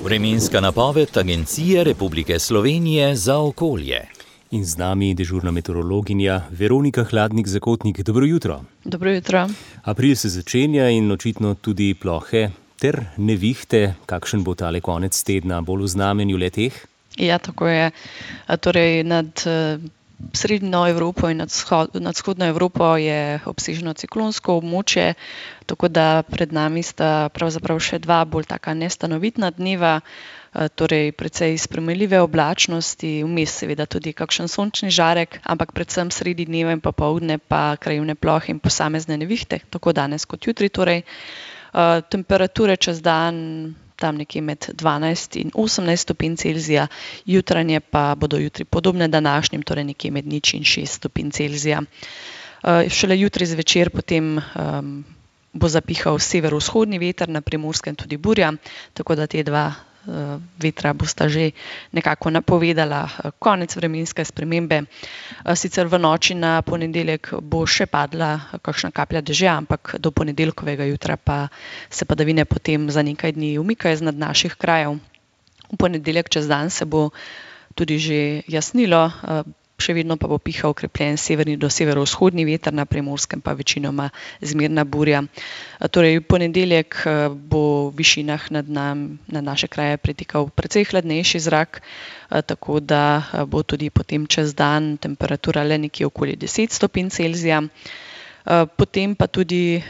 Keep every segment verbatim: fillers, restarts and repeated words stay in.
Vremenska napoved Agencije Republike Slovenije za okolje. In z nami dežurna meteorologinja Veronika Hladnik-Zakotnik. Dobro jutro. Dobro jutro. April se začenja in očitno tudi plohe ter nevihte. Kakšen bo tale konec tedna, bolj v znamenju le-teh? Ja, tako je. Torej, nad srednjo Evropo in nad, shod, nad vzhodno Evropo je obsežno ciklonsko območje, tako da pred nami sta pravzaprav še dva bolj taka nestanovitna dneva, torej precej spremenljive oblačnosti, vmes seveda tudi kakšen sončni žarek, ampak predvsem sredi dneva in popoldne pa krajevne plohe in posamezne nevihte, tako danes kot jutri. Torej, temperature čez dan tam nekje med dvanajst in osemnajst stopinj Celzija, jutranje pa bodo jutri podobne današnjim, torej nekje med nič in šest stopinj Celzija. Šele jutri zvečer potem um, bo zapihal severovzhodni veter, na Primorskem tudi burja, tako da te dva uh, vetra bosta že nekako napovedala uh, konec vremenske spremembe. Uh, sicer v noči na ponedeljek bo še padla uh, kakšna kaplja dežja, ampak do ponedeljkovega jutra pa se padavine potem za nekaj dni umikajo z nad naših krajev. V ponedeljek čez dan se bo tudi že jasnilo, uh, še vedno pa bo pihal okrepljen severni do severovzhodni veter, na Primorskem pa večinoma zmerna burja. Torej, v ponedeljek bo v višinah nad, nam, nad naše kraje pretekal precej hladnejši zrak, tako da bo tudi potem čez dan temperatura le nekje okoli deset stopinj Celzija. Potem pa tudi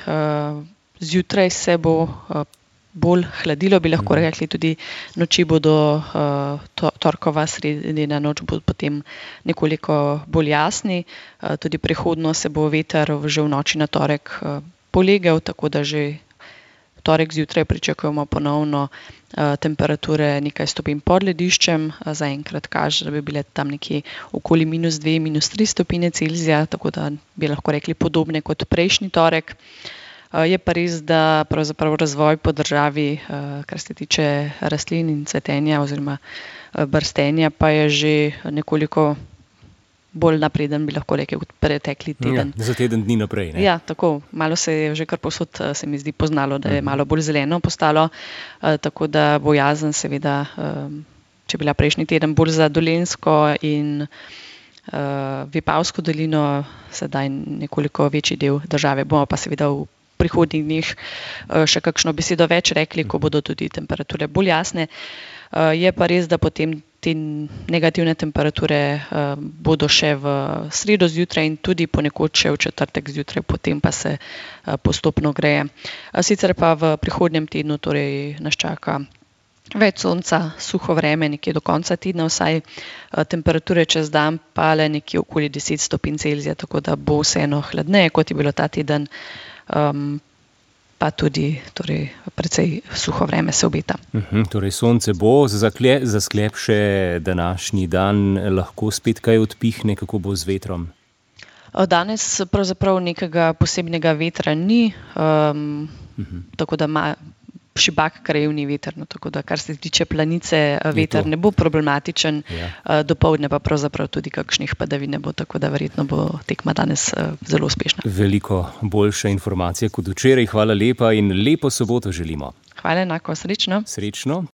zjutraj se bo bolj hladilo, bi lahko rekli, tudi noči bodo, uh, to, torkova sredina noč bo potem nekoliko bolj jasni, uh, tudi prehodno se bo veter že v noči na torek uh, polegel, tako da že v torek zjutraj pričakujemo ponovno uh, temperature nekaj stopinj pod lediščem, uh, zaenkrat kaže, da bi bile tam nekje okoli minus dve, minus tri stopinje Celzija, tako da bi lahko rekli podobne kot prejšnji torek. Je pa res, da pravzaprav razvoj po državi, kar se tiče rastlin in cvetenja oziroma brstenja, pa je že nekoliko bolj napreden, bi lahko rekel, kot pretekli teden. Ja, za teden dni naprej, ne? Ja, tako. Malo se je že kar povsod, se mi zdi, poznalo, da je malo bolj zeleno postalo, tako da bojazen seveda, če bila prejšnji teden bolj za Dolenjsko in Vipavsko dolino, sedaj nekoliko večji del države. Bomo pa seveda v prihodnjih dneh še kakšno besedo več rekli, ko bodo tudi temperature bolj jasne. Je pa res, da potem te negativne temperature bodo še v sredo zjutraj in tudi ponekod še v četrtek zjutraj, potem pa se postopno greje. Sicer pa v prihodnjem tednu torej nas čaka več sonca, suho vreme, nekje do konca tedna vsaj, temperature čez dan pa le nekje okoli deset stopinj Celzija, tako da bo vseeno hladneje, kot je bilo ta teden. Um, pa tudi torej, precej suho vreme se obeta. Uhum, torej sonce bo, za, kle, za sklep še današnji dan lahko spet kaj odpihne, kako bo z vetrom? Danes pravzaprav nekega posebnega vetra ni, um, uhum. tako da ima šibak krajevni veter, no, tako da kar se tiče planice, veter ne bo problematičen, ja. Dopoldne pa pravzaprav tudi kakšnih padavin ne bo, tako da verjetno bo tekma danes zelo uspešna. Veliko boljša informacija kot včeraj. Hvala lepa in lepo soboto želimo. Hvala enako, srečno. Srečno.